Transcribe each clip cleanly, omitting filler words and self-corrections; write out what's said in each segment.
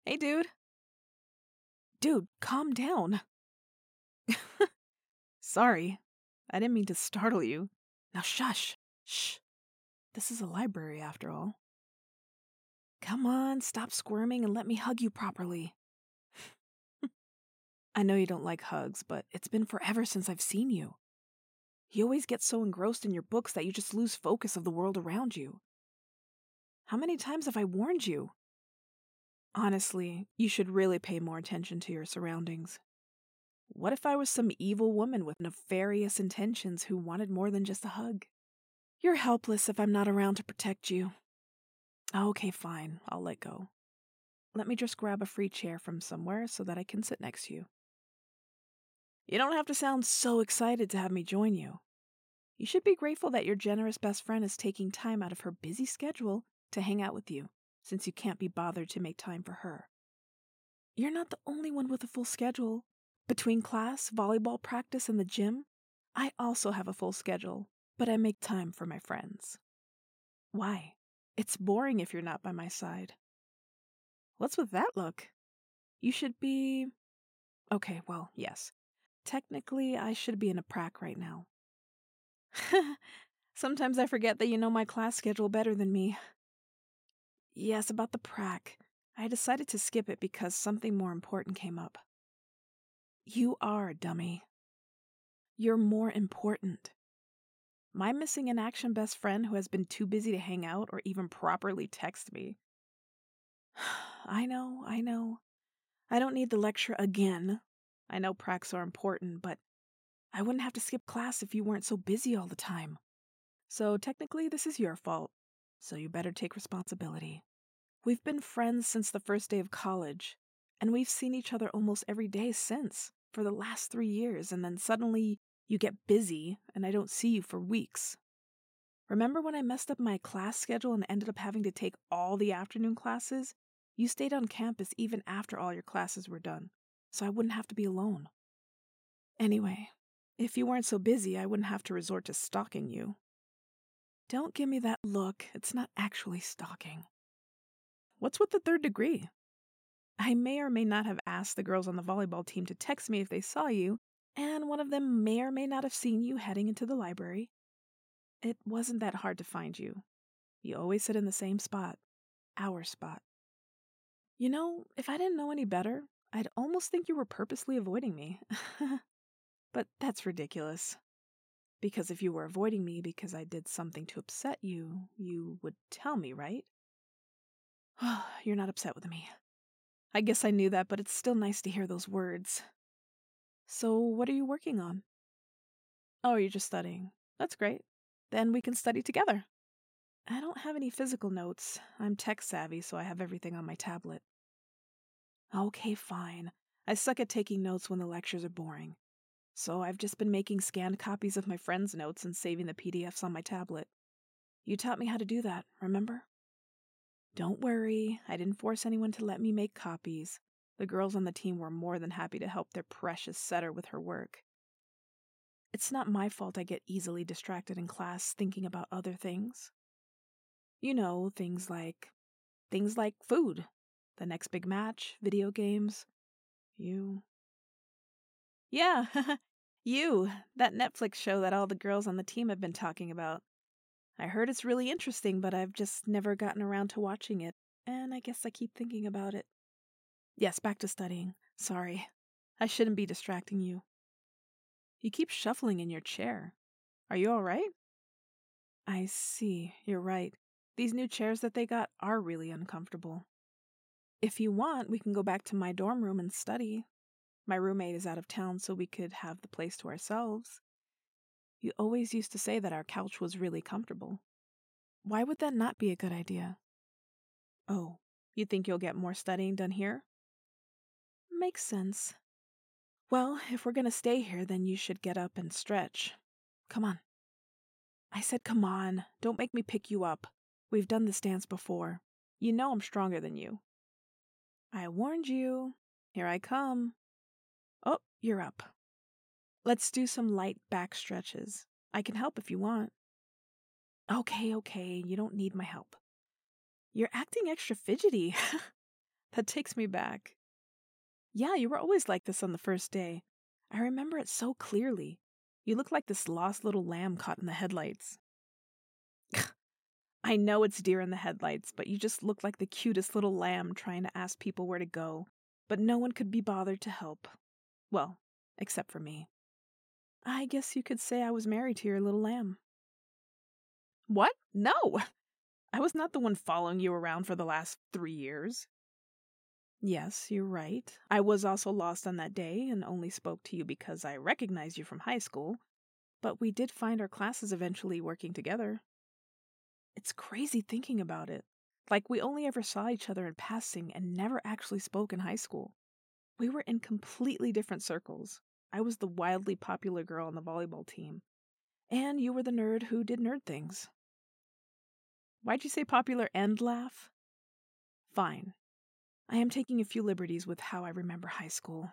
Hey, dude. Dude, calm down. Sorry. I didn't mean to startle you. Now shush. Shh. This is a library after all. Come on, stop squirming and let me hug you properly. I know you don't like hugs, but it's been forever since I've seen you. You always get so engrossed in your books that you just lose focus of the world around you. How many times have I warned you? Honestly, you should really pay more attention to your surroundings. What if I was some evil woman with nefarious intentions who wanted more than just a hug? You're helpless if I'm not around to protect you. Okay, fine, I'll let go. Let me just grab a free chair from somewhere so that I can sit next to you. You don't have to sound so excited to have me join you. You should be grateful that your generous best friend is taking time out of her busy schedule to hang out with you, since you can't be bothered to make time for her. You're not the only one with a full schedule. Between class, volleyball practice, and the gym, I also have a full schedule, but I make time for my friends. Why? It's boring if you're not by my side. What's with that look? You should be... Okay, well, yes. Technically, I should be in a prac right now. Sometimes I forget that you know my class schedule better than me. Yes, about the prac. I decided to skip it because something more important came up. You are, dummy. You're more important. My missing in action best friend who has been too busy to hang out or even properly text me. I know. I don't need the lecture again. I know pracs are important, but I wouldn't have to skip class if you weren't so busy all the time. So technically, this is your fault. So you better take responsibility. We've been friends since the first day of college, and we've seen each other almost every day since, for the last 3 years, and then suddenly you get busy and I don't see you for weeks. Remember when I messed up my class schedule and ended up having to take all the afternoon classes? You stayed on campus even after all your classes were done, so I wouldn't have to be alone. Anyway, if you weren't so busy, I wouldn't have to resort to stalking you. Don't give me that look. It's not actually stalking. What's with the third degree? I may or may not have asked the girls on the volleyball team to text me if they saw you, and one of them may or may not have seen you heading into the library. It wasn't that hard to find you. You always sit in the same spot. Our spot. You know, if I didn't know any better, I'd almost think you were purposely avoiding me. But that's ridiculous. Because if you were avoiding me because I did something to upset you, you would tell me, right? You're not upset with me. I guess I knew that, but it's still nice to hear those words. So, what are you working on? Oh, you're just studying. That's great. Then we can study together. I don't have any physical notes. I'm tech savvy, so I have everything on my tablet. Okay, fine. I suck at taking notes when the lectures are boring. So I've just been making scanned copies of my friends' notes and saving the PDFs on my tablet. You taught me how to do that, remember? Don't worry, I didn't force anyone to let me make copies. The girls on the team were more than happy to help their precious setter with her work. It's not my fault I get easily distracted in class thinking about other things. You know, things like food, the next big match, video games. You. Yeah, you, that Netflix show that all the girls on the team have been talking about. I heard it's really interesting, but I've just never gotten around to watching it, and I guess I keep thinking about it. Yes, back to studying. Sorry. I shouldn't be distracting you. You keep shuffling in your chair. Are you all right? I see. You're right. These new chairs that they got are really uncomfortable. If you want, we can go back to my dorm room and study. My roommate is out of town, so we could have the place to ourselves. You always used to say that our couch was really comfortable. Why would that not be a good idea? Oh, you think you'll get more studying done here? Makes sense. Well, if we're gonna stay here, then you should get up and stretch. Come on. I said come on. Don't make me pick you up. We've done this dance before. You know I'm stronger than you. I warned you. Here I come. Oh, you're up. Let's do some light back stretches. I can help if you want. Okay, you don't need my help. You're acting extra fidgety. That takes me back. Yeah, you were always like this on the first day. I remember it so clearly. You looked like this lost little lamb caught in the headlights. I know it's deer in the headlights, but you just looked like the cutest little lamb trying to ask people where to go, but no one could be bothered to help. Well, except for me. I guess you could say I was married to your little lamb. What? No! I was not the one following you around for the last 3 years. Yes, you're right. I was also lost on that day and only spoke to you because I recognized you from high school, but we did find our classes eventually working together. It's crazy thinking about it. Like we only ever saw each other in passing and never actually spoke in high school. We were in completely different circles. I was the wildly popular girl on the volleyball team, and you were the nerd who did nerd things. Why'd you say popular and laugh? Fine. I am taking a few liberties with how I remember high school.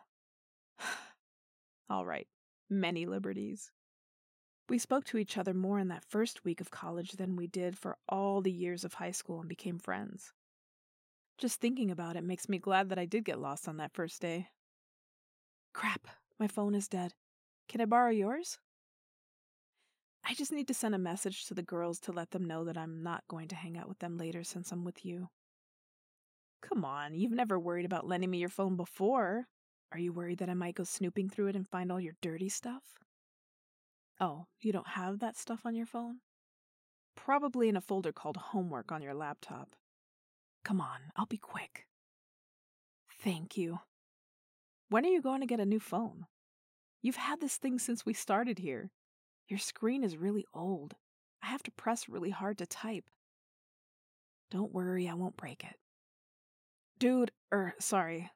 All right, many liberties. We spoke to each other more in that first week of college than we did for all the years of high school and became friends. Just thinking about it makes me glad that I did get lost on that first day. Crap, my phone is dead. Can I borrow yours? I just need to send a message to the girls to let them know that I'm not going to hang out with them later since I'm with you. Come on, you've never worried about lending me your phone before. Are you worried that I might go snooping through it and find all your dirty stuff? Oh, you don't have that stuff on your phone? Probably in a folder called Homework on your laptop. Come on, I'll be quick. Thank you. When are you going to get a new phone? You've had this thing since we started here. Your screen is really old. I have to press really hard to type. Don't worry, I won't break it. Dude, sorry.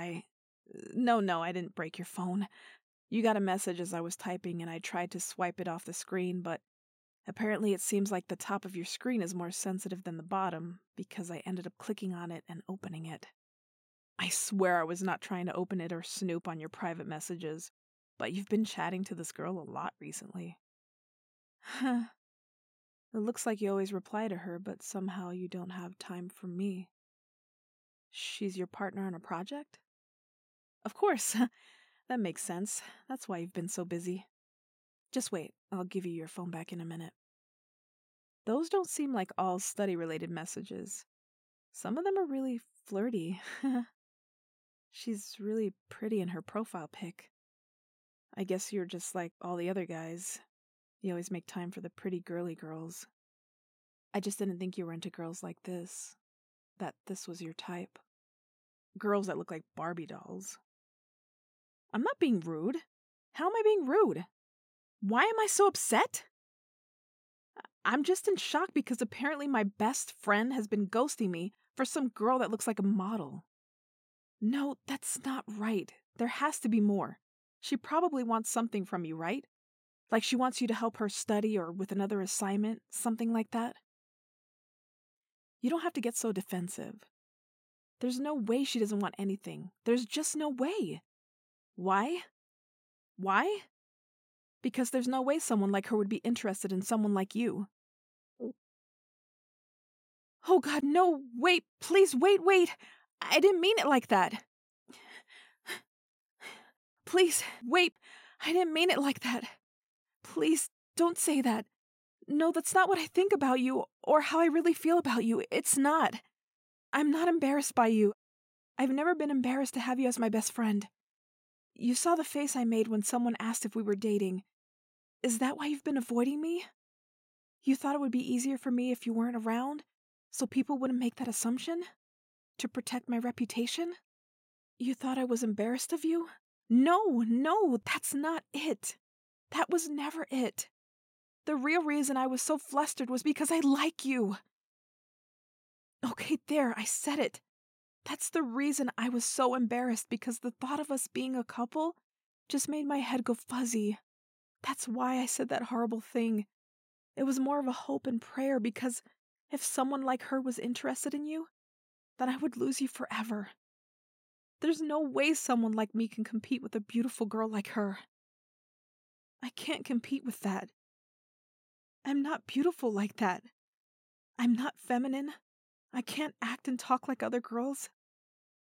No, I didn't break your phone. You got a message as I was typing and I tried to swipe it off the screen, but apparently it seems like the top of your screen is more sensitive than the bottom because I ended up clicking on it and opening it. I swear I was not trying to open it or snoop on your private messages, but you've been chatting to this girl a lot recently. Huh. It looks like you always reply to her, but somehow you don't have time for me. She's your partner on a project? Of course. That makes sense. That's why you've been so busy. Just wait, I'll give you your phone back in a minute. Those don't seem like all study-related messages. Some of them are really flirty. She's really pretty in her profile pic. I guess you're just like all the other guys. You always make time for the pretty girly girls. I just didn't think you were into girls like this. That this was your type. Girls that look like Barbie dolls. I'm not being rude. How am I being rude? Why am I so upset? I'm just in shock because apparently my best friend has been ghosting me for some girl that looks like a model. No, that's not right. There has to be more. She probably wants something from you, right? Like she wants you to help her study or with another assignment, something like that. You don't have to get so defensive. There's no way she doesn't want anything. There's just no way. Why? Why? Because there's no way someone like her would be interested in someone like you. Oh God, no, wait, please, wait. I didn't mean it like that. Please, wait, I didn't mean it like that. Please, don't say that. No, that's not what I think about you or how I really feel about you. It's not. I'm not embarrassed by you. I've never been embarrassed to have you as my best friend. You saw the face I made when someone asked if we were dating. Is that why you've been avoiding me? You thought it would be easier for me if you weren't around, so people wouldn't make that assumption? To protect my reputation? You thought I was embarrassed of you? No, that's not it. That was never it. The real reason I was so flustered was because I like you. Okay, there, I said it. That's the reason I was so embarrassed, because the thought of us being a couple just made my head go fuzzy. That's why I said that horrible thing. It was more of a hope and prayer, because if someone like her was interested in you, then I would lose you forever. There's no way someone like me can compete with a beautiful girl like her. I can't compete with that. I'm not beautiful like that. I'm not feminine. I can't act and talk like other girls.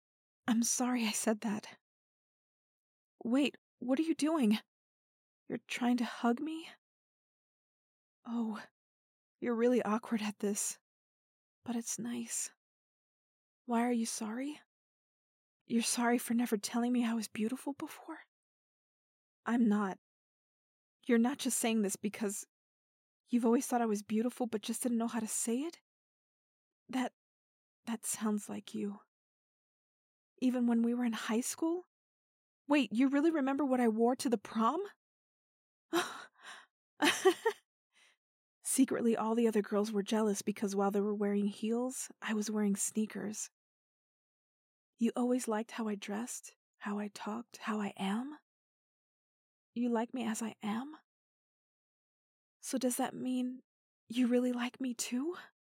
I'm sorry I said that. Wait, what are you doing? You're trying to hug me? Oh, you're really awkward at this. But it's nice. Why are you sorry? You're sorry for never telling me I was beautiful before? I'm not. You're not just saying this because you've always thought I was beautiful but just didn't know how to say it? That sounds like you. Even when we were in high school? Wait, you really remember what I wore to the prom? Secretly, all the other girls were jealous because while they were wearing heels, I was wearing sneakers. You always liked how I dressed, how I talked, how I am? You like me as I am? So does that mean you really like me too?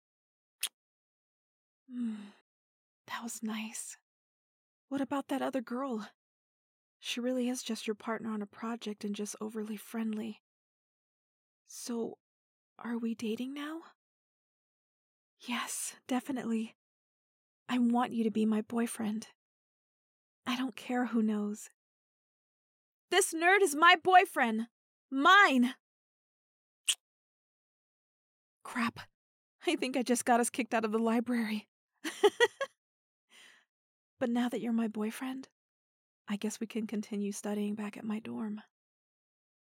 That was nice. What about that other girl? She really is just your partner on a project and just overly friendly. So, are we dating now? Yes, definitely. I want you to be my boyfriend. I don't care who knows. This nerd is my boyfriend! Mine! Crap. I think I just got us kicked out of the library. But now that you're my boyfriend, I guess we can continue studying back at my dorm.